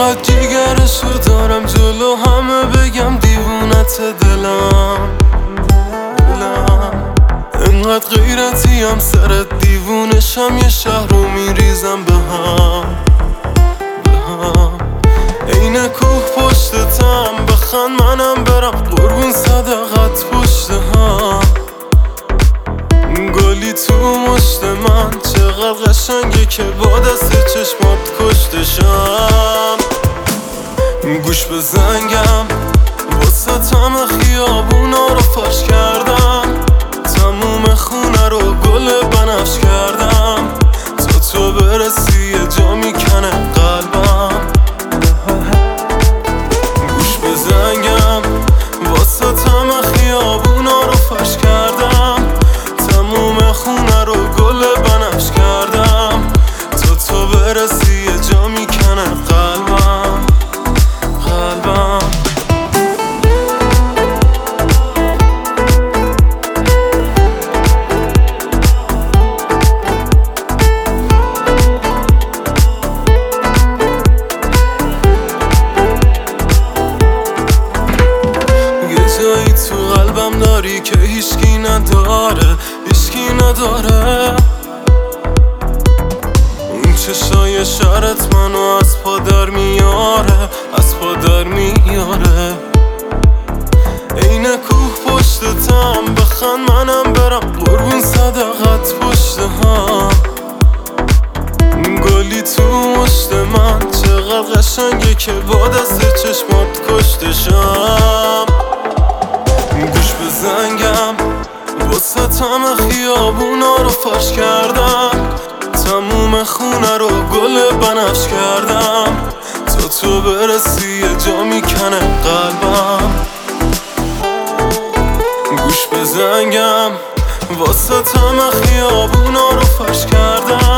فقط جیگرشو دارم جلو همه بگم دیوونت دلم انقدر غیرتیم سرت دیوونشم یه شهر رو میریزم به هم عین کوه پشتتم بخند منم برم قربون صدقت پشت هم گلی تو مشت من چقدر قشنگه که با دست چشمات کشتشم گوش به زنگم واسه تم خیابونا رو فاش کردم تموم خونه رو گل بنفش کردم تا تو برسی یه جا میکنه قلبم گوش به زنگم واسه تم خیابونا رو فاش کردم تموم خونه رو گل بنفش کردم تا تو برسی یه جا میکنه قلبم جایی تو قلبم داری که هیچکی نداره اون چشای شرط منو از پا در میاره عین کوه پشتتم بخند منم برم قربون صدقت پشت هم گلی تو مشت من چقدر قشنگه که با دست چشمات کشتشم گوش به زنگم واسه تم خیابونا رو فاش کردم تموم خونه رو گل بنفش کردم تا تو برسی یه جا میکنه قلبم گوش به زنگم واسه تم خیابونا رو فاش کردم